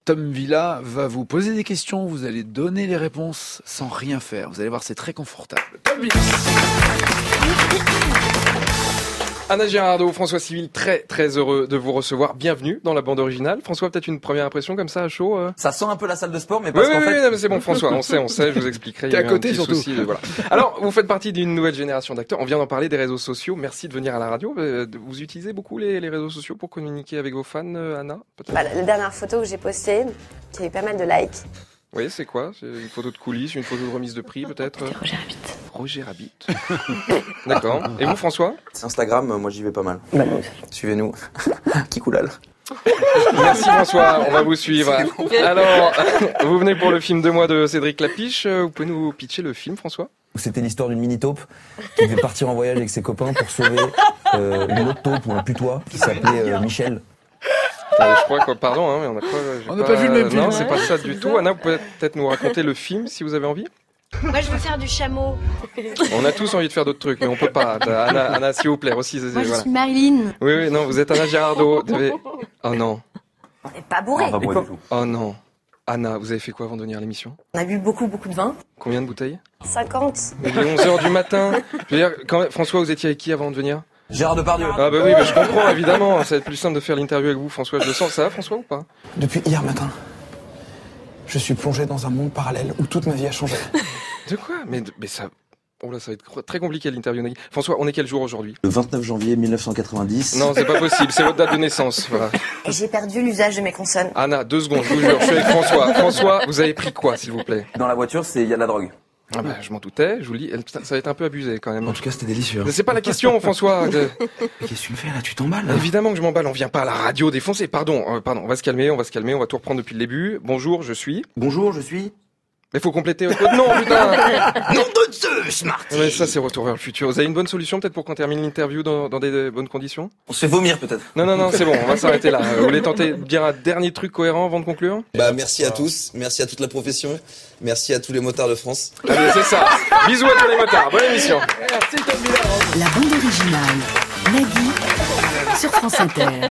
Tom Villa va vous poser des questions, vous allez donner les réponses sans rien faire. Vous allez voir, c'est très confortable. Tom Villa. Anna Girardot, François Civil, très heureux de vous recevoir. Bienvenue dans la bande originale. François, peut-être une première impression comme ça à chaud Ça sent un peu la salle de sport, mais parce qu'en fait... Oui, non, mais c'est bon François, on sait, je vous expliquerai. T'es à côté surtout. Voilà. Alors, vous faites partie d'une nouvelle génération d'acteurs. On vient d'en parler des réseaux sociaux. Merci de venir à la radio. Vous utilisez beaucoup les réseaux sociaux pour communiquer avec vos fans, Anna, peut-être? La dernière photo que j'ai postée, qui a eu pas mal de likes. Oui, c'est quoi? C'est une photo de coulisses, une photo de remise de prix, peut-être? C'était Roger Rabbit. Roger Rabbit. D'accord. Et vous, François? Instagram, moi j'y vais pas mal. Suivez-nous. Kikoulal. Merci François, on va vous suivre. Alors, vous venez pour le film 2 mois de Cédric Lapiche. Vous pouvez nous pitcher le film, François? C'était l'histoire d'une mini-taupe qui devait partir en voyage avec ses copains pour sauver une autre taupe ou un putois qui s'appelait Michel. Je crois que, pardon, hein, mais on n'a pas vu le même film. Non, c'est pas ça du tout. Anna, vous pouvez peut-être nous raconter le film si vous avez envie? Moi, je veux faire du chameau. On a tous envie de faire d'autres trucs, mais on peut pas. Anna, s'il vous plaît, aussi. Moi, je suis Marilyn. Oui, non, vous êtes Anna Girardot. Oh non. On n'est pas bourré. Oh non. Anna, vous avez fait quoi avant de venir à l'émission? On a bu beaucoup de vin. Combien de bouteilles? 50. Il est 11h du matin. Je veux dire, François, vous étiez avec qui avant de venir? Gérard Depardieu. Ah bah oui, je comprends, évidemment. Ça va être plus simple de faire l'interview avec vous, François. Je le sens. Ça va, François, ou pas? Depuis hier matin, je suis plongé dans un monde parallèle où toute ma vie a changé. De quoi? Mais ça... Oh là, ça va être très compliqué l'interview. François, on est quel jour aujourd'hui? Le 29 janvier 1990. Non, c'est pas possible, c'est votre date de naissance. Voilà. Et j'ai perdu l'usage de mes consonnes. Anna, 2 secondes, je vous jure, je suis avec François. François, vous avez pris quoi, s'il vous plaît? Dans la voiture, il y a de la drogue. Ah bah, je m'en doutais, je vous le dis, ça va être un peu abusé quand même. En tout cas, c'était délicieux. Mais c'est pas la question, François. Qu'est-ce que tu me fais là? Tu t'emballes? Évidemment que je m'emballe, on vient pas à la radio défoncer. Pardon, on va se calmer, on va tout reprendre depuis le début. Bonjour, je suis... Bonjour, je suis... Mais faut compléter votre nom, putain. Nom de Zeus, Marty. Mais ça, c'est Retour vers le futur. Vous avez une bonne solution peut-être pour qu'on termine l'interview dans des bonnes conditions? On se fait vomir peut-être. Non, c'est bon, on va s'arrêter là. Vous voulez tenter de dire un dernier truc cohérent avant de conclure? Merci à tous, merci à toute la profession, merci à tous les motards de France. Allez, c'est ça. Bisous à tous les motards, bonne émission. Merci Tom Villa. La bande originale, Nagui, sur France Inter.